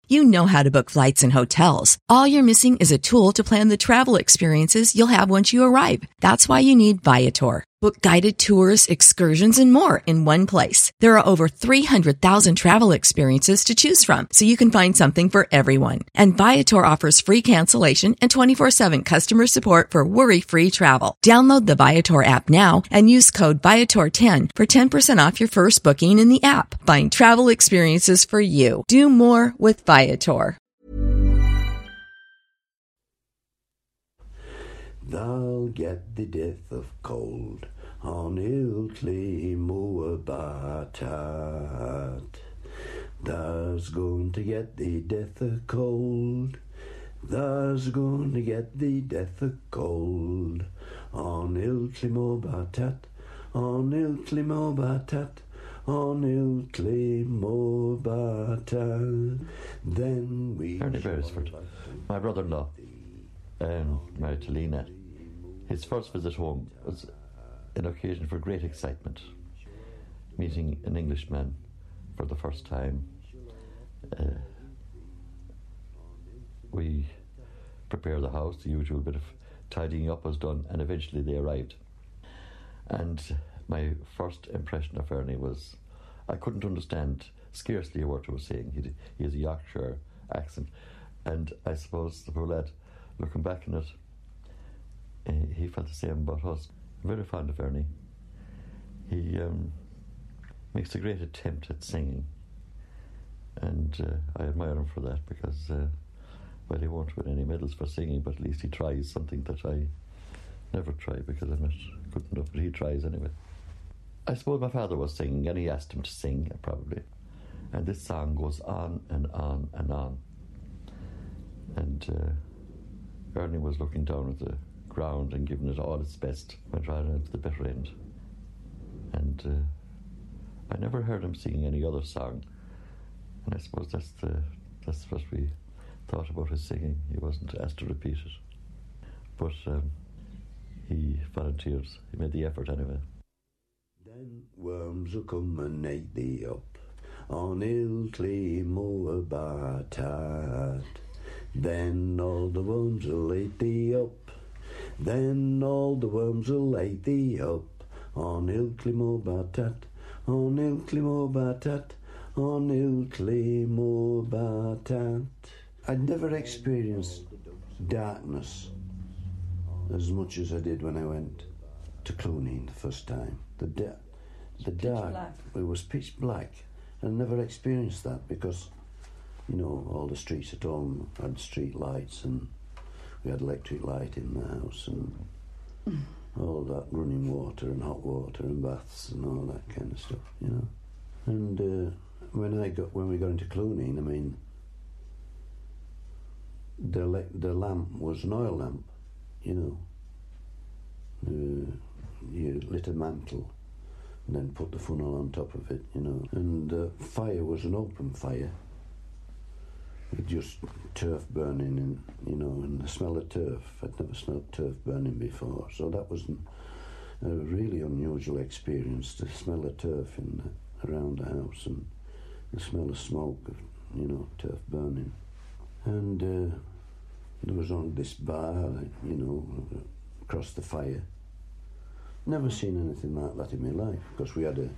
You know how to book flights and hotels. All you're missing is a tool to plan the travel experiences you'll have once you arrive. That's why you need Viator. Book guided tours, excursions, and more in one place. There are over 300,000 travel experiences to choose from, so you can find something for everyone. And Viator offers free cancellation and 24/7 customer support for worry-free travel. Download the Viator app now and use code Viator10 for 10% off your first booking in the app. Find travel experiences for you. Do more with Viator. Thou'll get the death of cold on Ilkley Moor Batat. Thou's going to get the death of cold. Thou's going to get the death of cold on Ilkley Moor Batat. On Ilkley Moor Batat. On Ilkley Moor Batat. Then we... Ernie Beresford, my brother-in-law, married to Lena. His first visit home was an occasion for great excitement, meeting an Englishman for the first time. We prepared the house, the usual bit of tidying up was done, and eventually they arrived. And my first impression of Ernie was I couldn't understand scarcely a word he was saying. He has a Yorkshire accent, and I suppose the poor lad, looking back on it, he felt the same about us. I'm very fond of Ernie. He makes a great attempt at singing, and I admire him for that because, well, he won't win any medals for singing, but at least he tries something that I never try because I'm not good enough, but he tries anyway. I suppose my father was singing, and he asked him to sing, probably, and this song goes on and on and on. And Ernie was looking down at the ground and giving it all its best, went right out to the bitter end. And I never heard him singing any other song, and I suppose that's what we thought about his singing. He wasn't asked to repeat it, but he volunteered. He made the effort anyway. Then worms will come and eat thee up on Ilkley Moor Batat. Then all the worms will eat thee up. Then all the worms will eat thee up on Ilkley Moor Batat. On Ilkley Moor Batat. On Ilkley Moor Batat. I'd never experienced darkness as much as I did when I went to Clooney the first time. The dark, it was pitch black. I never experienced that because, you know, all the streets at home had street lights and we had electric light in the house and all that running water and hot water and baths and all that kind of stuff, you know. And when we got into Clooney, I mean, the lamp was an oil lamp, you know. You lit a mantle and then put the funnel on top of it, you know. And fire was an open fire. With just turf burning, and you know, and the smell of turf. I'd never smelled turf burning before, so that was a really unusual experience. To smell of turf around the house, and the smell of smoke of, you know, turf burning. And there was only this bar, you know, across the fire. Never seen anything like that in my life because we had a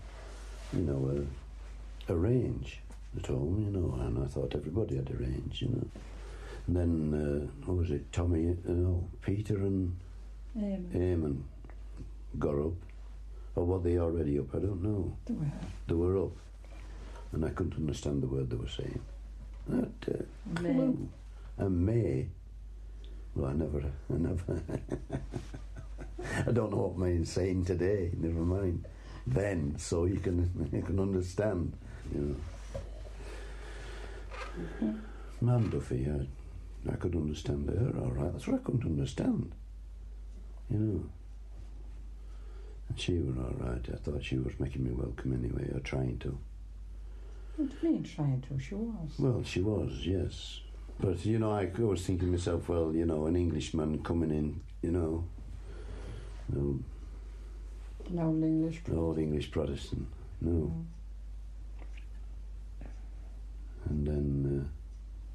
range at home, you know, and I thought everybody had a range, you know. And then, what was it, Peter and Eamon got up. Or were they already up? I don't know. They were up. And I couldn't understand the word they were saying. Clue. And May. Well, I never I don't know what May's saying today, never mind. Then, so you can understand, you know. Man Duffy, I could understand her all right. That's what I couldn't understand, you know. And she was all right. I thought she was making me welcome anyway, or trying to. What do you mean trying to? She was. Well, she was, yes. But, you know, I was thinking to myself, well, you know, an Englishman coming in, you know, An old English Protestant. An old English Protestant, no. And then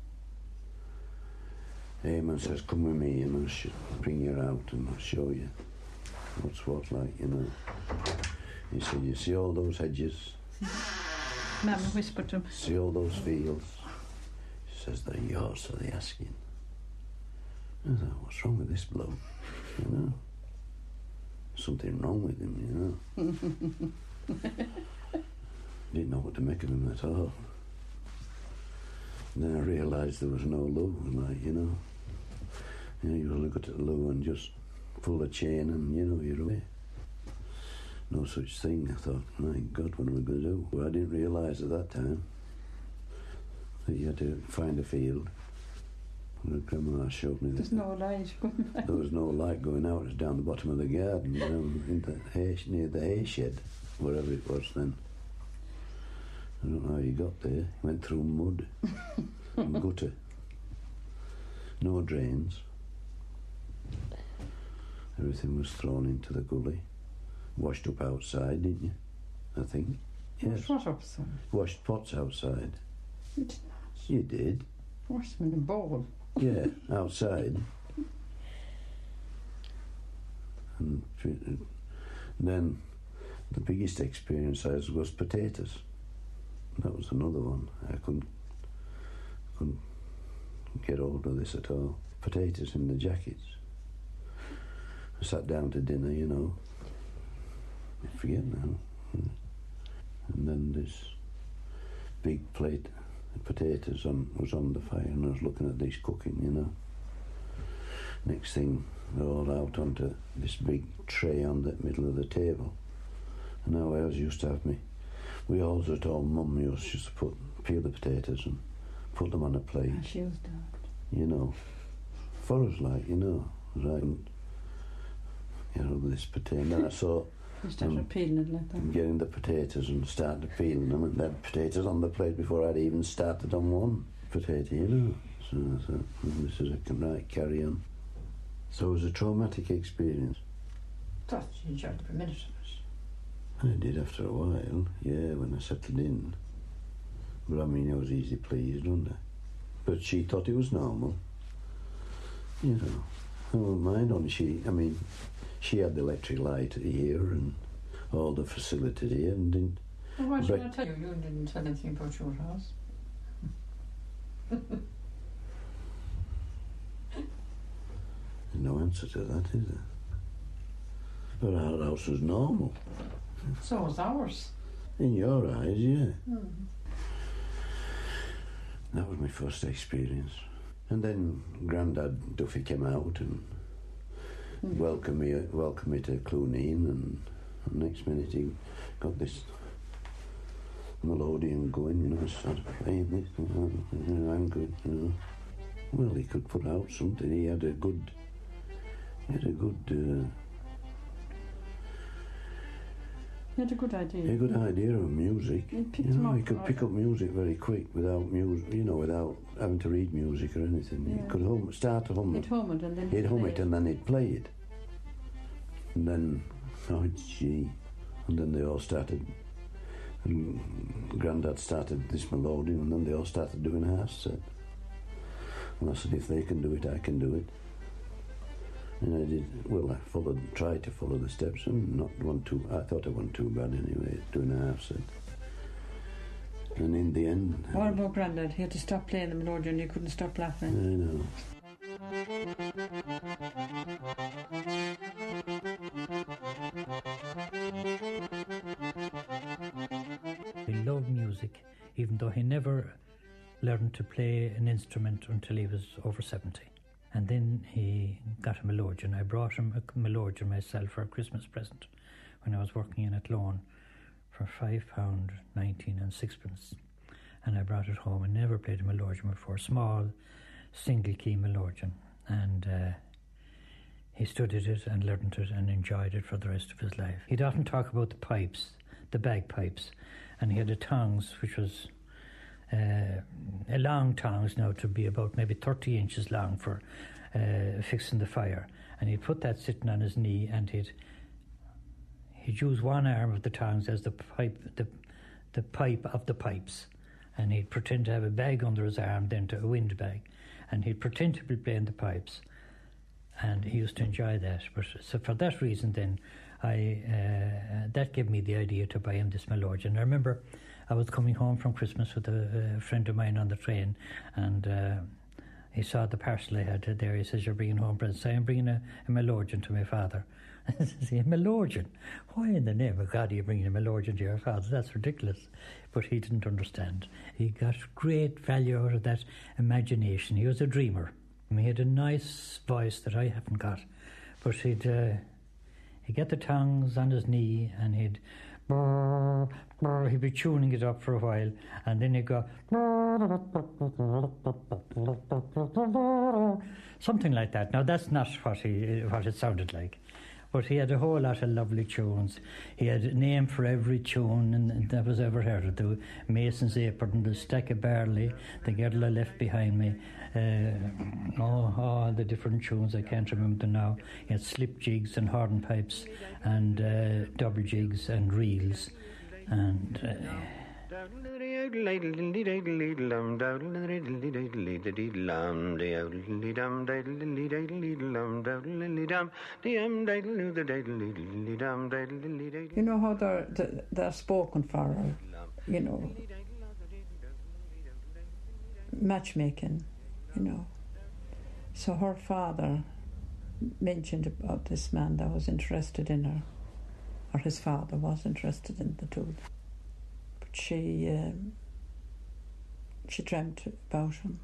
Eamon says, come with me and I'll bring you out and I'll show you what's what, like, you know. He said, you see all those hedges? Mama whispered to him. See all those fields? He says, they're yours for the asking. I thought, what's wrong with this bloke? You know? Something wrong with him, you know? Didn't know what to make of him at all. And then I realised there was no loo, like, you know. You look at the loo and just pull a chain and, you know, you're away. No such thing. I thought, my God, what am I going to do? Well, I didn't realise at that time that you had to find a field. Grandma showed me There's no light going back. There was no light going out. It was down the bottom of the garden, down in the hay, near the hay shed, wherever it was then. I don't know how you got there. Went through mud and gutter. No drains. Everything was thrown into the gully. Washed up outside, didn't you? I think. Yes. Washed what outside? Washed pots outside. You did not. You did. Washed them in a bowl. Yeah, outside. And then the biggest experience I had was potatoes. That was another one. I couldn't get hold of this at all. Potatoes in the jackets. I sat down to dinner, you know. I forget now. And then this big plate of potatoes was on the fire, and I was looking at this cooking, you know. Next thing, they're all out onto this big tray on the middle of the table. And now I always used to have me. We always at home, Mum used to peel the potatoes and put them on a plate. And she was that. You know, for us, like, you know, right. You know, this potato. And then I saw. You started peeling it like that. Getting the potatoes and started peeling them, and they had potatoes on the plate before I'd even started on one potato, you know. So I thought, this is a right carry on. So it was a traumatic experience. Thought you enjoyed every minute of it. I did after a while, yeah, when I settled in. But I mean, I was easy pleased, wasn't I? But she thought it was normal. You know, I wouldn't mind only she had the electric light here and all the facilities here and didn't... Well, why should I tell you? You didn't tell anything about your house. There's no answer to that, is there? But our house was normal. So was ours. In your eyes, yeah. That was my first experience. And then Grandad Duffy came out and welcomed me to Cluneen, and next minute he got this melodian going, you know, started playing this, I'm good, you know. Well, he could put out something. He had a good idea. He had a good idea. A good idea of music. He could pick up music very quick without having to read music or anything. Yeah. He could start to hum it. He'd hum it and then he'd hum it and then he'd play it. And then, oh gee, and then they all started. And Grandad started this melody, and then they all started doing a half set. And I said, if they can do it, I can do it. And I did, well, I tried to follow the steps, and I thought I wasn't too bad anyway, doing a half set. And in the end... What about Grandad? He had to stop playing the melody and he couldn't stop laughing. I know. He loved music, even though he never learned to play an instrument until he was over 70. And then he got a melodeon. I brought him a melodeon myself for a Christmas present when I was working in Athlone for £5.19 and sixpence. And I brought it home and never played a melodeon before, small, single-key melodeon. And he studied it and learned it and enjoyed it for the rest of his life. He'd often talk about the pipes, the bagpipes, and he had a tongs, which was a long tongs now, to be about maybe 30 inches long for fixing the fire. And he'd put that sitting on his knee, and he'd use one arm of the tongs as the pipe of the pipes, and he'd pretend to have a bag under his arm, then to a wind bag, and he'd pretend to be playing the pipes, and he used to enjoy that. But so for that reason, then that gave me the idea to buy him this melodeon. I remember I was coming home from Christmas with a friend of mine on the train, and he saw the parcel I had there. He says, "You're bringing home presents." I'm bringing a melodeon to my father. I says, "A melodeon? Why in the name of God are you bringing a melodeon to your father? That's ridiculous." But he didn't understand. He got great value out of that imagination. He was a dreamer. He had a nice voice that I haven't got. But he'd get the tongues on his knee, and he'd be tuning it up for a while, and then he'd go something like that. Now that's not what it sounded like, but he had a whole lot of lovely tunes. He had a name for every tune that was ever heard. The Mason's Apron, the Stack of Barley, the Girl I Left Behind Me, all the different tunes, I can't remember them now. He had slip jigs and hornpipes and double jigs and reels, and you know how they're spoken for, you know, matchmaking, you know. So her father mentioned about this man that was interested in her, or his father was interested in the two. But she dreamt about him,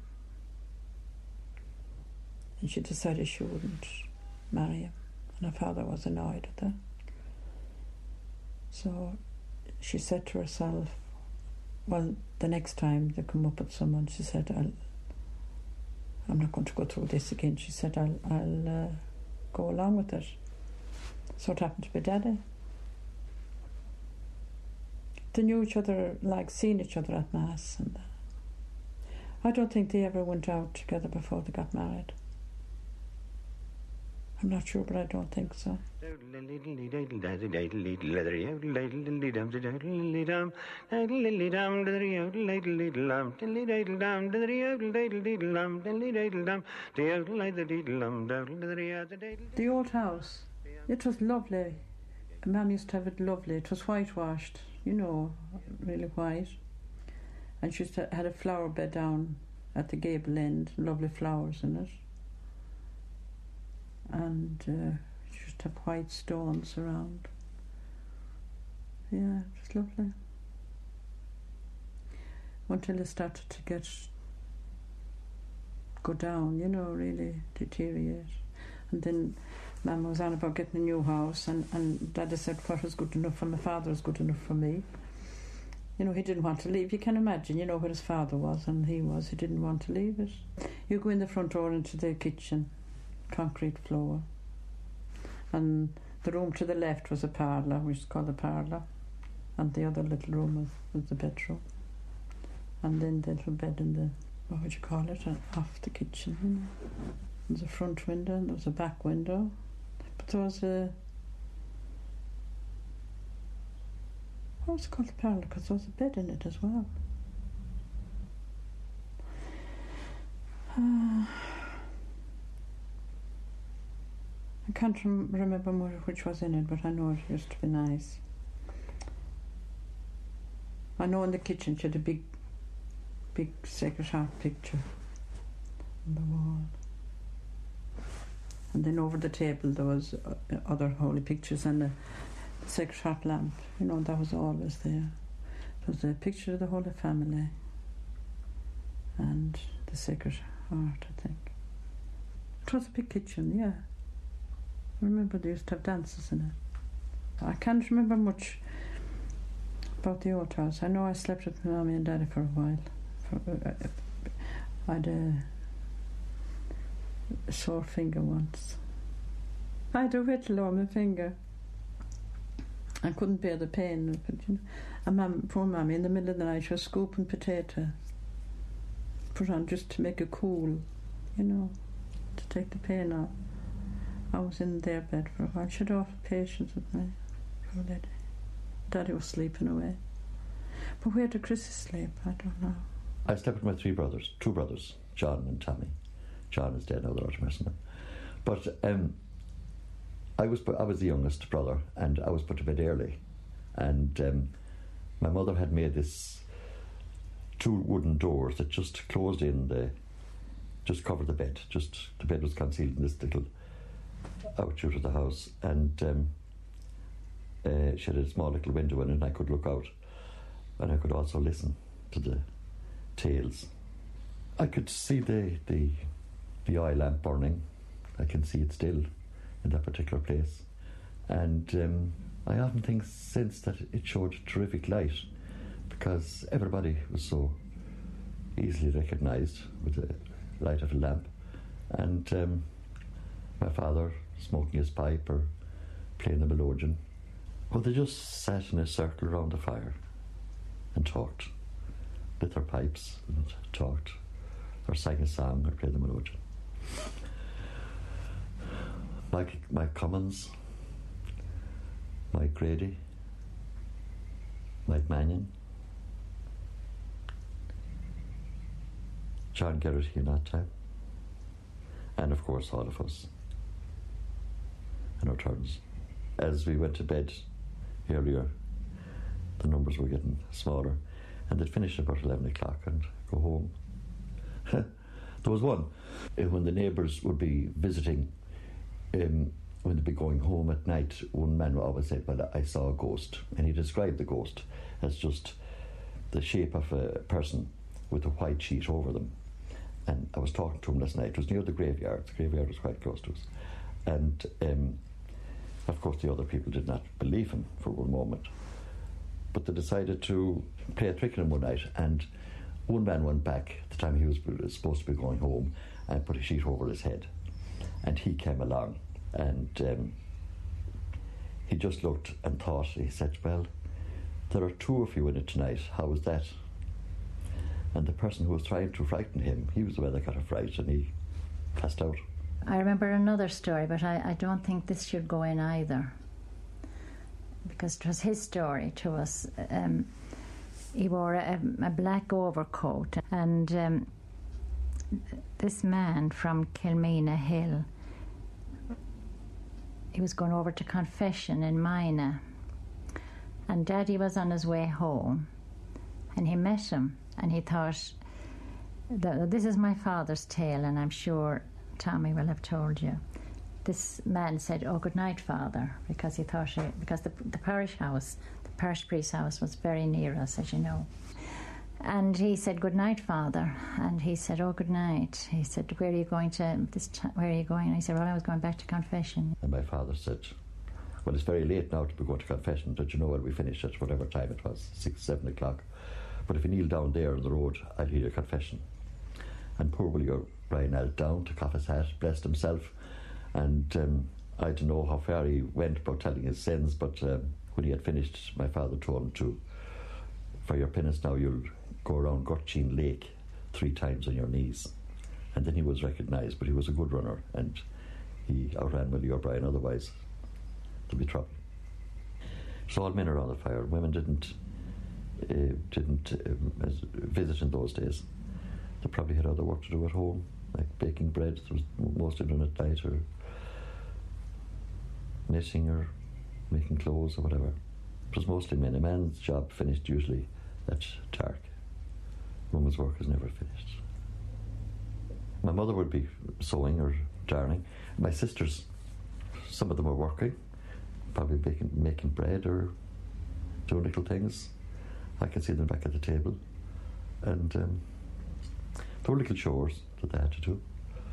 and she decided she wouldn't marry him, and her father was annoyed at that. So she said to herself, well, the next time they come up with someone, she said, I'm not going to go through this again. She said, I'll go along with it. So it happened to be Daddy. They knew each other, like seeing each other at Mass, and I don't think they ever went out together before they got married. I'm not sure, but I don't think so. The old house, it was lovely. Mum used to have it lovely. It was whitewashed, you know, really white. And she had a flower bed down at the gable end, lovely flowers in it. And she used to have white stones around. Yeah, it was lovely. Until it started to go down, you know, really deteriorate. And then Mum was on about getting a new house, and Daddy said what was good enough for my father was good enough for me. You know, he didn't want to leave. You can imagine, you know, where his father was and he didn't want to leave it. You go in the front door into the kitchen, concrete floor, and the room to the left was a parlour, which is called the parlour, and the other little room was the bedroom, and then the little bed in the, what would you call it, off the kitchen, you know. There was a front window and there was a back window, but there was what was it called, the parlour, because there was a bed in it as well. I can't remember more which was in it, but I know it used to be nice. I know in the kitchen she had a big Sacred Heart picture on the wall. And then over the table there was other holy pictures and a Sacred Heart lamp. You know, that was always there. It was a picture of the Holy Family and the Sacred Heart, I think. It was a big kitchen, yeah. I remember they used to have dances in it. I can't remember much about the old house. I know I slept with my Mommy and Daddy for a while. I had a sore finger once. I had a whittle on my finger. I couldn't bear the pain. But, you know, and poor Mommy, in the middle of the night, she was scooping potato, put on just to make it cool, you know, to take the pain off. I was in their bed for a while. She had awful patience with me. Poor lady. Daddy was sleeping away. But where did Chrissy sleep? I don't know. I slept with my two brothers, John and Tommy. John is dead now, the Lord mercy him. But I was the youngest brother, and I was put to bed early. And my mother had made this 2 wooden doors that just closed in just covered the bed. Just the bed was concealed in this little outshoot of the house, and she had a small little window in it, and I could look out, and I could also listen to the tales. I could see the oil lamp burning. I can see it still in that particular place, and I often think since that it showed terrific light, because everybody was so easily recognised with the light of a lamp, and my father smoking his pipe or playing the melodeon. Well, they just sat in a circle around the fire and talked, lit their pipes and talked, or sang a song or played the melodeon. Mike Cummins, Mike Grady, Mike Mannion, John Geraghty in that time, and of course all of us in our turns. As we went to bed earlier, the numbers were getting smaller, and they'd finish about 11 o'clock and go home. There was one, when the neighbours would be visiting, when they'd be going home at night, one man always said, well, I saw a ghost, and he described the ghost as just the shape of a person with a white sheet over them. And I was talking to him last night. It was near the graveyard. The graveyard was quite close to us. And of course the other people did not believe him for one moment. But they decided to play a trick on him one night, and one man went back at the time he was supposed to be going home and put a sheet over his head. And he came along, and he just looked and thought, he said, well, there are 2 of you in it tonight. How is that? And the person who was trying to frighten him, he was the one that got a fright, and he passed out. I remember another story, but I don't think this should go in either, because it was his story to us. He wore a black overcoat, and this man from Kilmena Hill, he was going over to confession in Mina, and Daddy was on his way home, and he met him, and he thought, this is my father's tale, and I'm sure Tommy will have told you. This man said, oh, good night, Father, because he thought, because the parish house, the parish priest's house was very near us, as you know. And he said, good night, Father. And he said, oh, good night. He said, where are you going to, where are you going? And he said, well, I was going back to confession. And my father said, well, it's very late now to be going to confession. Don't you know when we finish at whatever time it was, 6, 7 o'clock? But if you kneel down there on the road, I'll hear your confession. And poor Willie O'Brien knelt down, took off his hat, blessed himself, and I don't know how far he went about telling his sins, but when he had finished, my father told him to, for your penance now, you'll go around Gurchin Lake 3 times on your knees. And then he was recognised, but he was a good runner, and he outran Willie O'Brien, otherwise there'd be trouble. So all men around the fire. Women didn't visit in those days. They probably had other work to do at home, like baking bread. There was mostly done at night, or knitting, or making clothes, or whatever. It was mostly men. A man's job finished usually at dark. Woman's work is never finished. My mother would be sewing or darning. My sisters, some of them were working, probably making bread or doing little things. I can see them back at the table, and there were little chores that they had to do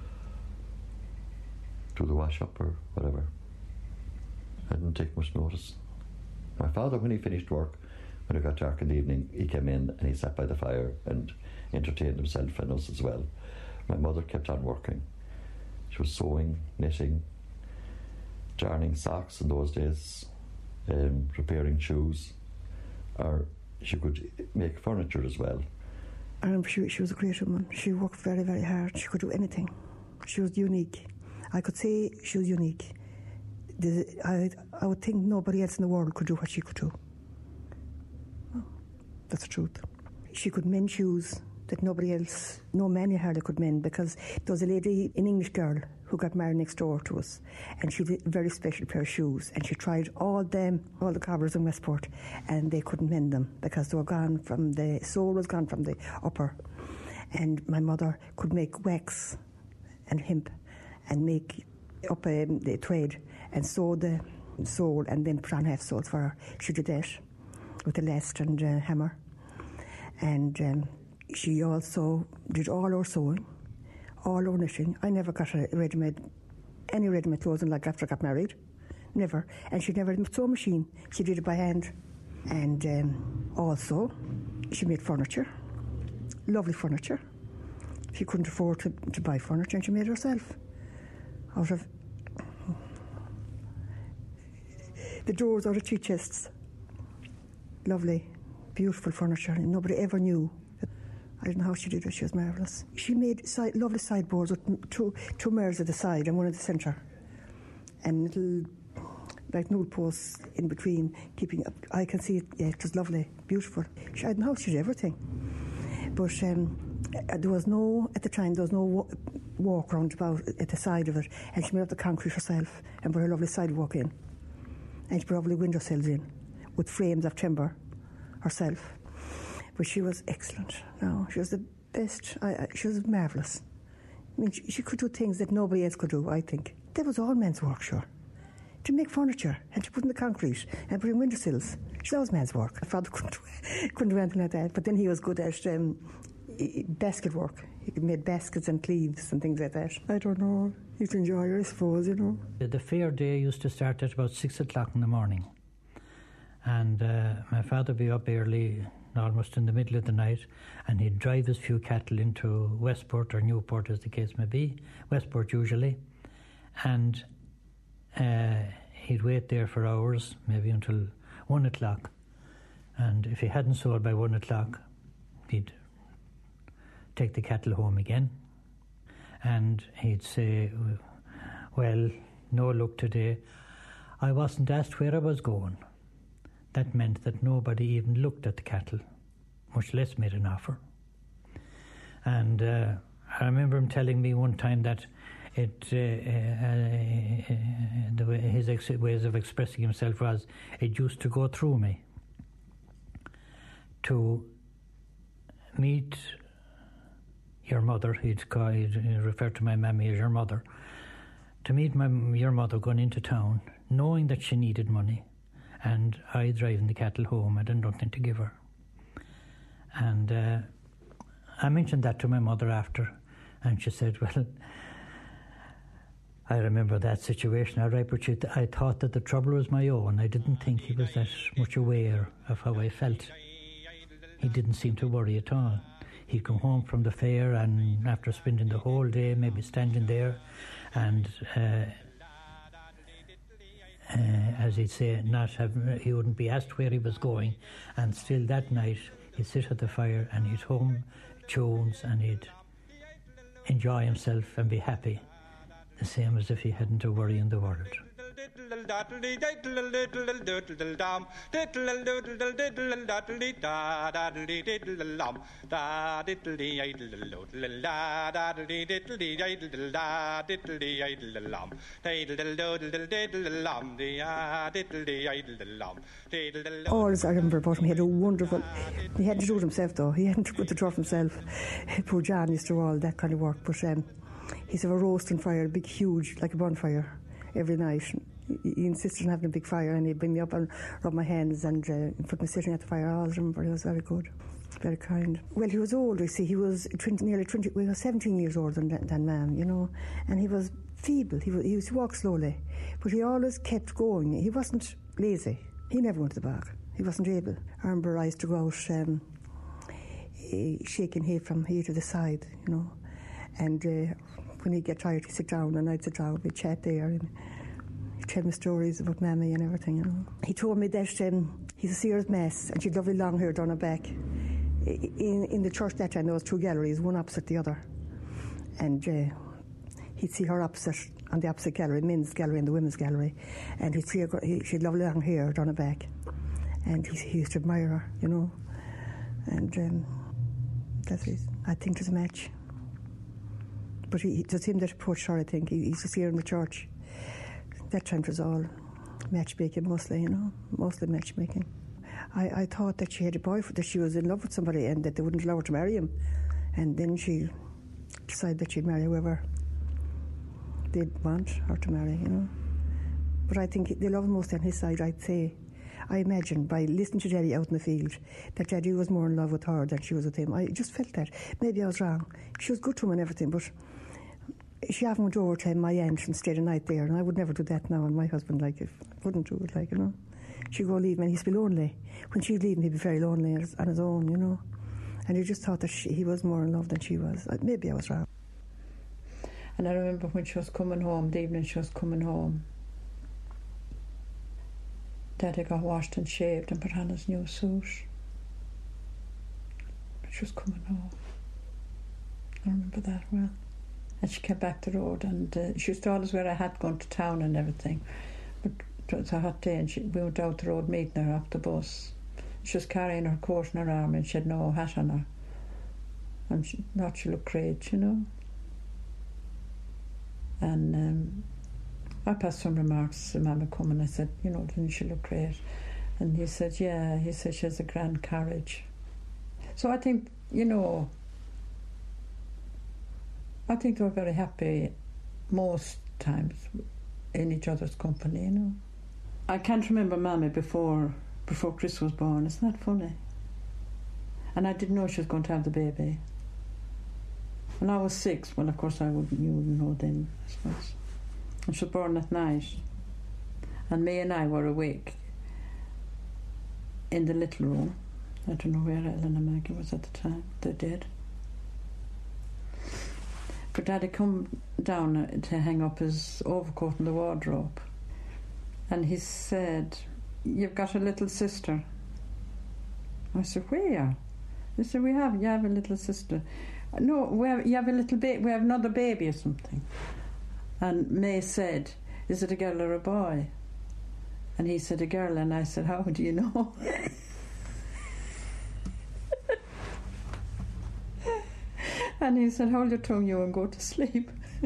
the wash up or whatever. I didn't take much notice. My father, when he finished work, when it got dark in the evening, he came in and he sat by the fire and entertained himself and us as well. My mother kept on working. She was sewing, knitting, darning socks in those days, repairing shoes, or she could make furniture as well. I remember she was a great woman. She worked very, very hard. She could do anything. She was unique. I could say she was unique. I would think nobody else in the world could do what she could do. Oh, that's the truth. She could mend shoes. that nobody else, no man hardly could mend, because there was a lady, an English girl, who got married next door to us, and she had a very special pair of shoes, and she tried all the cobblers in Westport, and they couldn't mend them because they were gone from the sole was gone from the upper. And my mother could make wax and hemp and make up the thread and sew the sole and then put on half soles for her. She did that with a last and hammer. And she also did all our sewing, all our knitting. I never got any ready-made clothes like after I got married. Never. And she never had a sewing machine. She did it by hand. And also, she made furniture. Lovely furniture. She couldn't afford to buy furniture, and she made it herself out of the drawers out of tea chests. Lovely, beautiful furniture, and nobody ever knew. I don't know how she did it. She was marvellous. She made lovely sideboards with two mirrors at the side and one at the centre, and little like newel posts in between, keeping up. I can see it. Yeah, it was lovely, beautiful. I don't know how she did everything. But there was no walk round about at the side of it, and she made up the concrete herself and put her lovely sidewalk in, and she put lovely windowsills in with frames of timber herself. But she was excellent. No, she was the best. She was marvellous. I mean, she could do things that nobody else could do, I think. That was all men's work, sure. To make furniture and to put in the concrete and put in windowsills. That was man's work. My father couldn't do anything like that. But then he was good at basket work. He made baskets and cleaves and things like that. I don't know. He's an enjoyer, I suppose, you know. The fair day used to start at about 6 o'clock in the morning. And my father would be up early, almost in the middle of the night, and he'd drive his few cattle into Westport or Newport, as the case may be. Westport usually. And he'd wait there for hours, maybe until 1 o'clock. And if he hadn't sold by 1 o'clock, he'd take the cattle home again. And he'd say, well, no luck today. I wasn't asked where I was going. That meant that nobody even looked at the cattle, much less made an offer. And I remember him telling me one time that his ways of expressing himself was, it used to go through me to meet your mother. He'd refer to my mammy as your mother. To meet your mother going into town, knowing that she needed money, and I driving the cattle home. I had nothing to give her. And I mentioned that to my mother after, and she said, well, I remember that situation, all right, but I thought that the trouble was my own. I didn't think he was that much aware of how I felt. He didn't seem to worry at all. He'd come home from the fair, and after spending the whole day maybe standing there, and as he'd say, he wouldn't be asked where he was going, and still that night he'd sit at the fire and he'd hum tunes and he'd enjoy himself and be happy, the same as if he hadn't a worry in the world. Always I remember about him, he had a wonderful, he hadn't to do it himself though, he hadn't to put the turf himself. Poor John used to do all that kind of work, but he'd have a roasting fire, a big huge, like a bonfire, every night. He insisted on having a big fire, and he'd bring me up and rub my hands and put me sitting at the fire. I always remember he was very good, very kind. Well, he was older, see, he was nearly 20, we were 17 years older than Mam, you know, and he was feeble, he used to walk slowly, but he always kept going. He wasn't lazy, he never went to the bog, he wasn't able. I remember I used to go out shaking hay from here to the side, you know, and when he'd get tired he'd sit down and I'd sit down, we'd chat there, and he'd tell me stories about Mammy and everything, you know. He told me that he's a Sears Mass, and she'd lovely long hair down her back. In the church that time there was two galleries, one opposite the other, and he'd see her opposite on the opposite gallery, men's gallery and the women's gallery, and he'd see her, she'd lovely long hair down her back, and he used to admire her, you know, and that's it. I think there's a match. But it was him that approached her, I think. He's just here in the church. That time it was all matchmaking mostly, mostly matchmaking. I thought that she had a boyfriend, that she was in love with somebody and that they wouldn't allow her to marry him. And then she decided that she'd marry whoever they'd want her to marry, But I think the love mostly on his side, I'd say. I imagine, by listening to Daddy out in the field, that Daddy was more in love with her than she was with him. I just felt that. Maybe I was wrong. She was good to him and everything, but she often went over to my aunt and stayed a night there, and I would never do that now, and my husband, wouldn't do it, She'd go leave him, and he'd be lonely. When she'd leave him, he'd be very lonely on his own, And he just thought that he was more in love than she was. Maybe I was wrong. And I remember when she was coming home, the evening she was coming home, Daddy got washed and shaved and put on his new suit. She was coming home. I remember that well. And she came back the road, and she used to always wear a hat going to town and everything. But it was a hot day, and we went out the road meeting her off the bus. She was carrying her coat on her arm, and she had no hat on her. And she thought she looked great, And I passed some remarks to Mama coming. I said, didn't she look great? And he said, yeah. He said she has a grand carriage. So I think, I think they were very happy most times in each other's company, I can't remember Mammy before Chris was born. Isn't that funny? And I didn't know she was going to have the baby. When I was 6, well, of course you wouldn't know then, I suppose. And she was born at night. And me and I were awake in the little room. I don't know where Ellen and Maggie was at the time. They're dead. But Daddy come down to hang up his overcoat in the wardrobe. And he said, "You've got a little sister." I said, "Where?" He said, you have a little sister. No, you have a little baby, we have another baby or something. And May said, "Is it a girl or a boy?" And he said, "A girl." And I said, "How do you know?" And he said, "Hold your tongue, you, and go to sleep."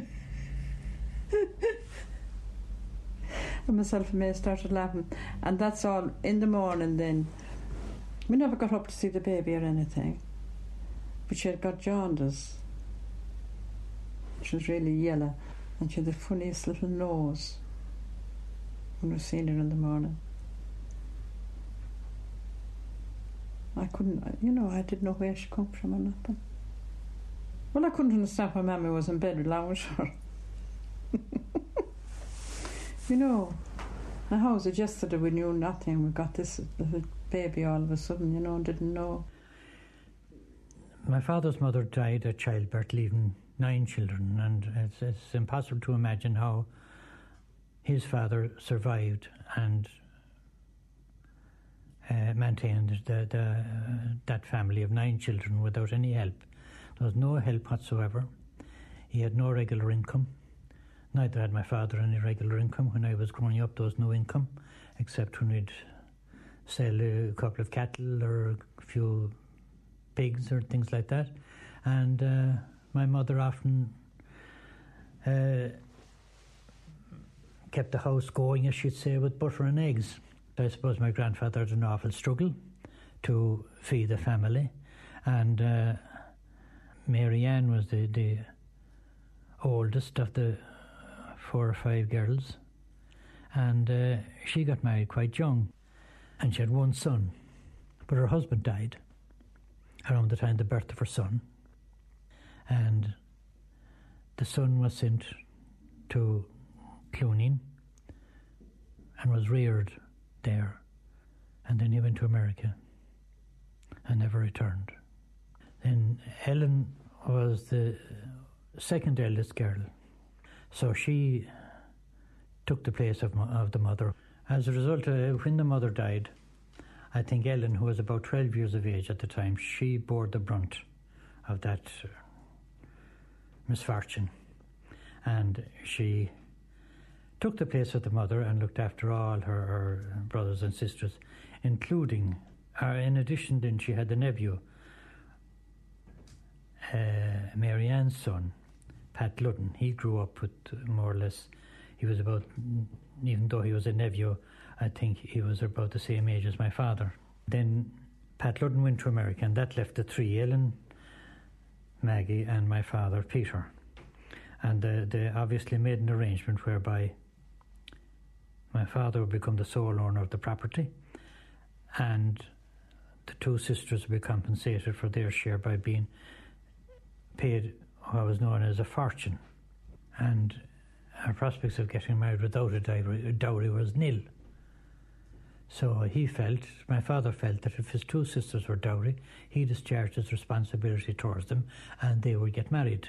And myself and May started laughing. And that's all. In the morning then, we never got up to see the baby or anything. But she had got jaundice. She was really yellow. And she had the funniest little nose when we seen her in the morning. I couldn't, I didn't know where she come from or nothing. Well, I couldn't understand why Mammy was in bed along with her. And how was it yesterday we knew nothing? We got this little baby all of a sudden, didn't know. My father's mother died at childbirth, leaving 9 children, and it's impossible to imagine how his father survived and maintained that family of 9 children without any help. There was no help whatsoever. He had no regular income. Neither had my father any regular income. When I was growing up, there was no income, except when we'd sell a couple of cattle or a few pigs or things like that. And my mother often kept the house going, as she'd say, with butter and eggs. I suppose my grandfather had an awful struggle to feed the family. And Mary Ann was the oldest of the 4 or 5 girls. And she got married quite young. And she had 1 son. But her husband died around the time of the birth of her son. And the son was sent to Clooney and was reared there. And then he went to America and never returned. Then Ellen was the second eldest girl. So she took the place of the mother. As a result, when the mother died, I think Ellen, who was about 12 years of age at the time, she bore the brunt of that misfortune. And she took the place of the mother and looked after all her brothers and sisters, including, in addition then she had the nephew, Mary Ann's son, Pat Ludden, he grew up with more or less, he was about, even though he was a nephew, I think he was about the same age as my father. Then Pat Ludden went to America, and that left the three, Ellen, Maggie and my father, Peter. And they obviously made an arrangement whereby my father would become the sole owner of the property, and the two sisters would be compensated for their share by being paid what was known as a fortune. And our prospects of getting married without a dowry was nil. So my father felt that if his two sisters were dowry, he discharged his responsibility towards them and they would get married.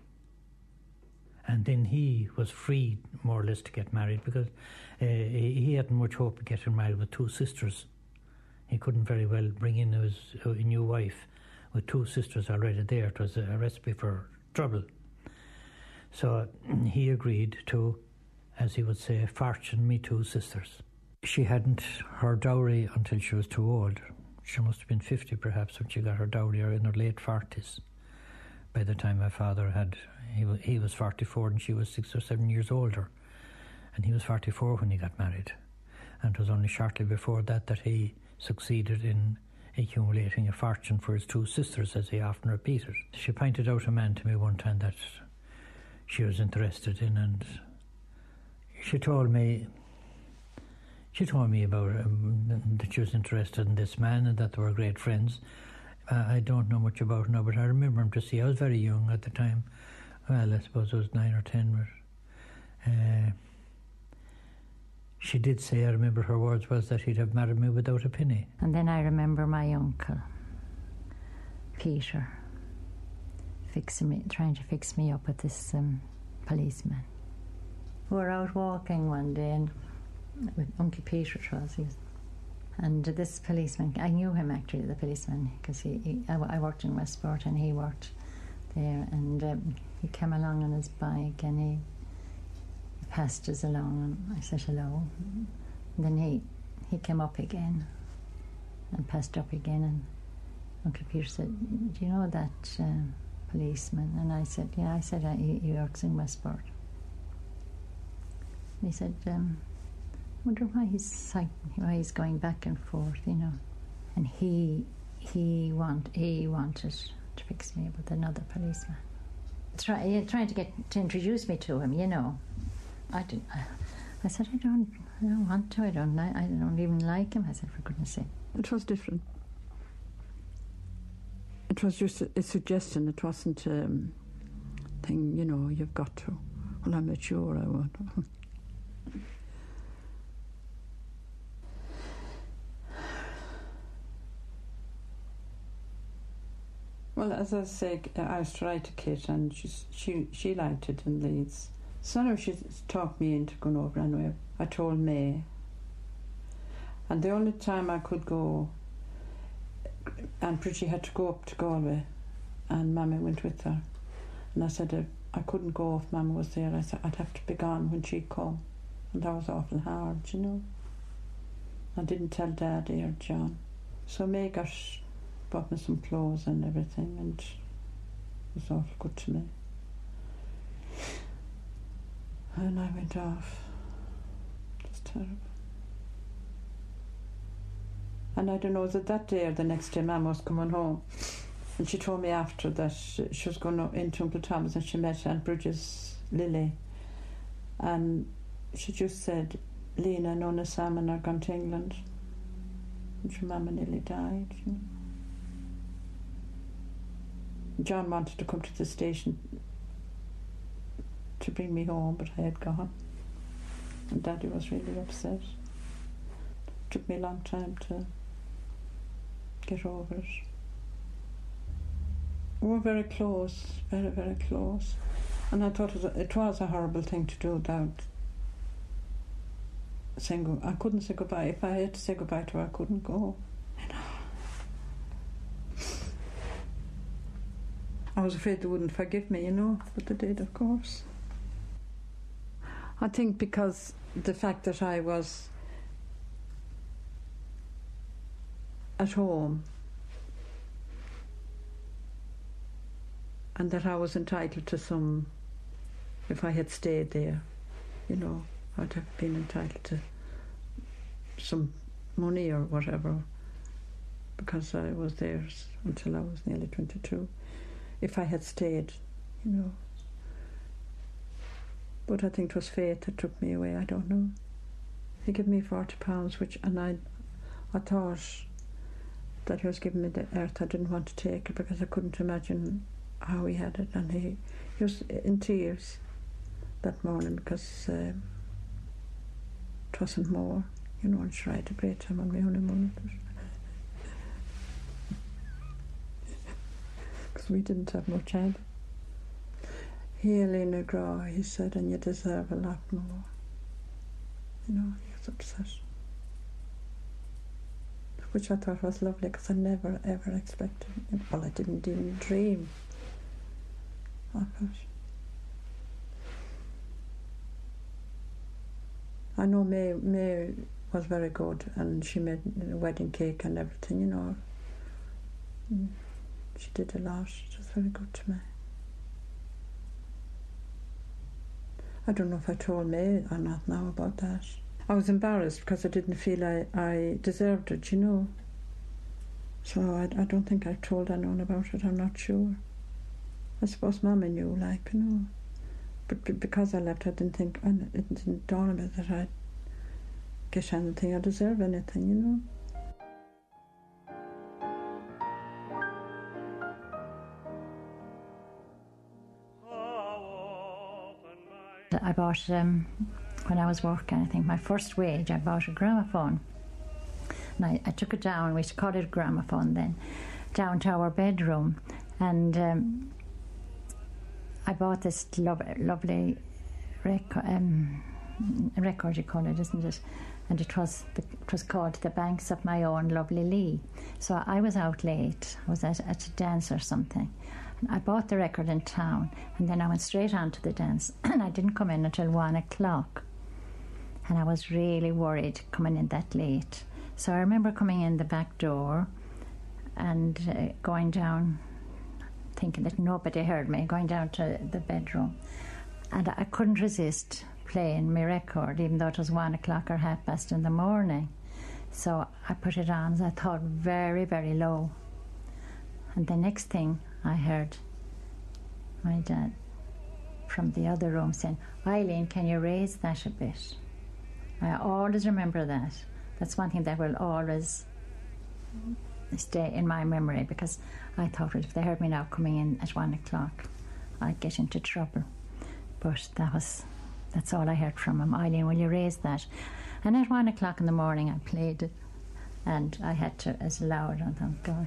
And then he was free, more or less, to get married because he hadn't much hope of getting married with two sisters. He couldn't very well bring in his new wife with two sisters already there. It was a recipe for trouble. So he agreed to, as he would say, fortune me two sisters. She hadn't her dowry until she was too old. She must have been 50 perhaps when she got her dowry, or in her late 40s. By the time my father he was 44 and she was 6 or 7 years older. And he was 44 when he got married. And it was only shortly before that he succeeded in accumulating a fortune for his two sisters, as he often repeated. She pointed out a man to me one time that she was interested in, and she told me about that she was interested in this man and that they were great friends. I don't know much about him now, but I remember him to see. I was very young at the time. Well, I suppose I was 9 or 10. But she did say, I remember her words was that he'd have married me without a penny. And then I remember my uncle, Peter, trying to fix me up with this policeman. We were out walking one day, and with Uncle Peter it was, and this policeman, I knew him actually, the policeman, because I worked in Westport and he worked there, and he came along on his bike and he passed us along, and I said hello. And then he came up again and passed up again, and Uncle Peter said, do you know that policeman? And I said, yeah. I said, he works in Westport. And he said, I wonder why he's going back and forth, you know. And he wanted to fix me up with another policeman. Trying to introduce me to him, you know. I said, I don't want to. I don't even like him. I said, for goodness sake. It was different. It was just a suggestion. It wasn't a thing, you know, you've got to. When I'm mature, I won't. Well, as I say, I was to write to Kit, and she liked it in Leeds. So now she talked me into going over anyway. I told May. And the only time I could go, Aunt Bridgie had to go up to Galway, and Mammy went with her. And I said I couldn't go if Mammy was there. I said I'd have to be gone when she'd come. And that was awful hard, you know. I didn't tell Daddy or John. So May bought me some clothes and everything, and it was awful good to me. And I went off. It was terrible. And I don't know, was it that day or the next day Mama was coming home, and she told me after that she was going into Uncle Thomas, and she met Aunt Bridget's Lily, and she just said, Lena and Nona Salmon are gone to England. And your Mama nearly died, you know. John wanted to come to the station to bring me home, but I had gone. And Daddy was really upset. It took me a long time to get over it. We were very close, very, very close. And I thought it was a horrible thing to do without saying I couldn't say goodbye. If I had to say goodbye to her, I couldn't go. You know. I was afraid they wouldn't forgive me, you know, but they did, of course. I think because the fact that I was at home and that I was entitled to some, if I had stayed there, you know, I'd have been entitled to some money or whatever, because I was there until I was nearly 22, if I had stayed, you know. But I think it was fate that took me away, I don't know. He gave me £40, and I thought that he was giving me the earth. I didn't want to take it because I couldn't imagine how he had it, and he was in tears that morning because it wasn't more, you know, and sure I had a great time on my honeymoon. Because we didn't have much either. Here, Lena Graw, he said, and you deserve a lot more. You know, he was upset. Which I thought was lovely, because I never, ever expected it. Well, I didn't even dream of it. I know May was very good, and she made a wedding cake and everything, you know. She did a lot. She was very good to me. I don't know if I told May or not now about that. I was embarrassed because I didn't feel I deserved it, you know. So I don't think I told anyone about it, I'm not sure. I suppose Mama knew, like, you know. But because I left, I didn't think, and it didn't dawn on me that I'd get anything or deserve anything, you know. I bought, when I was working, I think my first wage, I bought a gramophone. And I took it down, we called it a gramophone then, down to our bedroom. And I bought this lovely record, you call it, isn't it? And it was called The Banks of My Own Lovely Lee. So I was out late, I was at a dance or something. I bought the record in town, and then I went straight on to the dance, and I didn't come in until 1 o'clock. And I was really worried coming in that late. So I remember coming in the back door and going down, thinking that nobody heard me, going down to the bedroom. And I couldn't resist playing my record, even though it was 1 o'clock or 1:30 in the morning. So I put it on, as I thought, very, very low. And the next thing I heard my dad from the other room saying, "Eileen, can you raise that a bit?" I always remember that. That's one thing that will always stay in my memory, because I thought, well, if they heard me now coming in at 1 o'clock, I'd get into trouble. But that's all I heard from him. "Eileen, will you raise that?" And at 1 o'clock in the morning I played it, and I had to as loud, and thank God.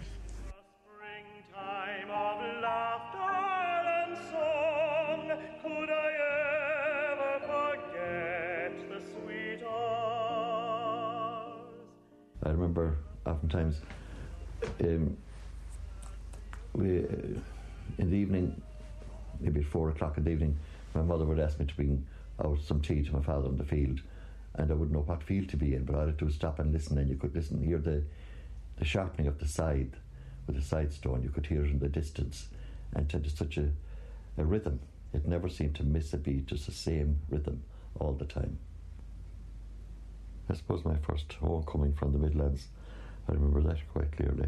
I remember oftentimes in the evening, maybe at 4 o'clock in the evening, my mother would ask me to bring out some tea to my father in the field, and I wouldn't know what field to be in, but all I had to do was stop and listen, and you could listen, hear the sharpening of the scythe with the scythe stone. You could hear it in the distance, and it had such a rhythm. It never seemed to miss a beat, just the same rhythm all the time. I suppose my first homecoming from the Midlands, I remember that quite clearly.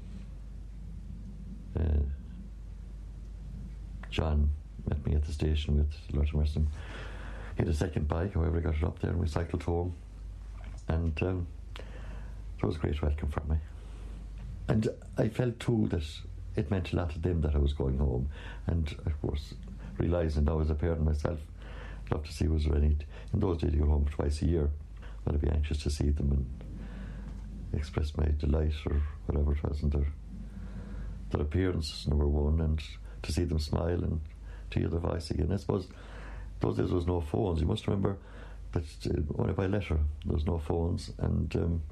John met me at the station with Lord Merson. He had a second bike, however, I got it up there, and we cycled home. And it was a great welcome for me. And I felt too that it meant a lot to them that I was going home. And of course, realising now as a parent myself, I'd love to see was there any. In those days, you go home twice a year. I'd be anxious to see them and express my delight or whatever it was in their appearance, number one, and to see them smile and to hear their voice again. I suppose those days there was no phones. You must remember that only by letter. There was no phones, and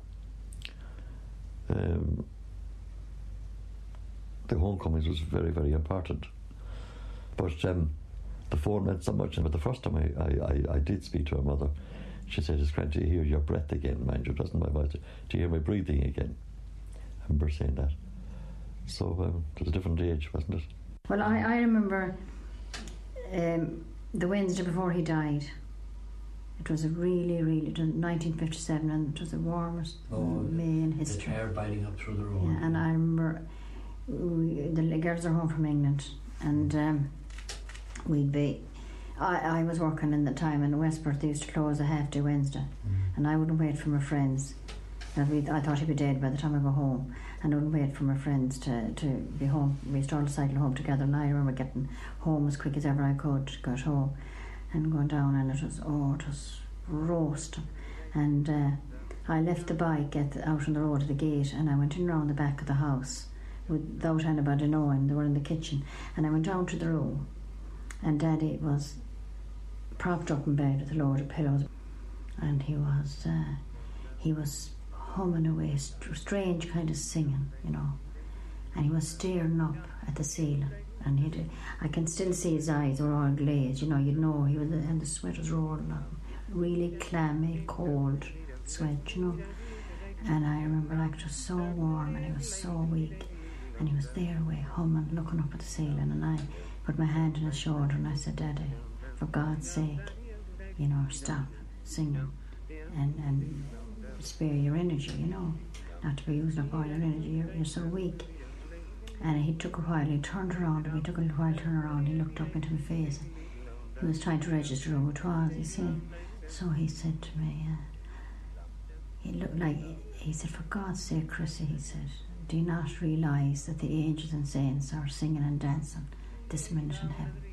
the homecomings was very, very important. But the phone meant so much. And the first time I did speak to her mother, she said, "It's great to hear your breath again." Mind you, it wasn't my voice. To hear my breathing again. I remember saying that. So it was a different age, wasn't it? Well, I remember the Wednesday before he died. It was a really, it was 1957, and it was the warmest May in history. The hair biting up through the road. Yeah, and I remember the girls are home from England, and we'd be. I was working in the time in Westport. They used to close a half-day Wednesday, and I wouldn't wait for my friends. I thought he'd be dead by the time I got home, and I wouldn't wait for my friends to be home. We used to all cycle home together, and I remember getting home as quick as ever I could, got home, and going down, and it was roasting. And I left the bike out on the road at the gate, and I went in round the back of the house without anybody knowing. They were in the kitchen, and I went down to the room, and Daddy was propped up in bed with a load of pillows, and he was humming away, strange kind of singing, you know, and he was staring up at the ceiling, and I can still see his eyes were all glazed, you know, you'd know he was, and the sweat was rolling on him, really clammy, cold sweat, you know, and I remember like it was so warm, and he was so weak, and he was there away humming, looking up at the ceiling, and I put my hand on his shoulder and I said, Daddy, for God's sake, you know, stop singing and spare your energy, you know, not to be using up all your energy, you're so weak. And he took a while, he turned around, and he took a little while to turn around, he looked up into my face, and he was trying to register who it was, you see. So he said to me, he looked like, he said, for God's sake, Chrissy, he said, do you not realise that the angels and saints are singing and dancing this minute in heaven?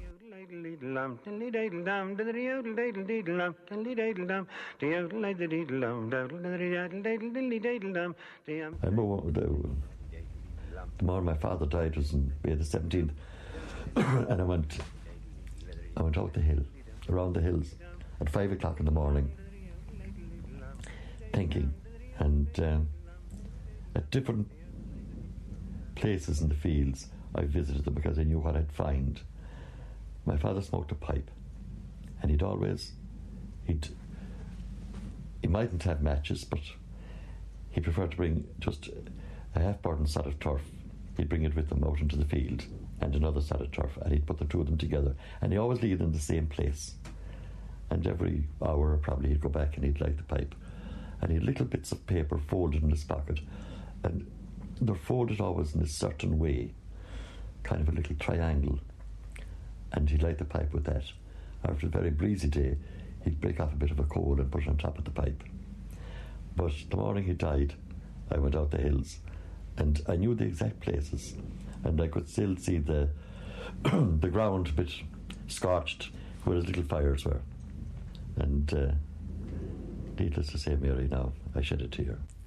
I remember the morning my father died was on May the 17th, and I went out the hill, around the hills, at 5 o'clock in the morning, thinking, and at different places in the fields I visited them because I knew what I'd find. My father smoked a pipe, and he mightn't have matches, but he preferred to bring just a half-burden sod of turf. He'd bring it with him out into the field, and another sod of turf, and he'd put the two of them together, and he always leave them in the same place. And every hour probably he'd go back and he'd light the pipe, and he had little bits of paper folded in his pocket, and they're folded always in a certain way, kind of a little triangle, and he'd light the pipe with that. After a very breezy day, he'd break off a bit of a coal and put it on top of the pipe. But the morning he died, I went out the hills, and I knew the exact places, and I could still see the the ground a bit scorched where his little fires were. And needless to say, Mary, now I shed a tear.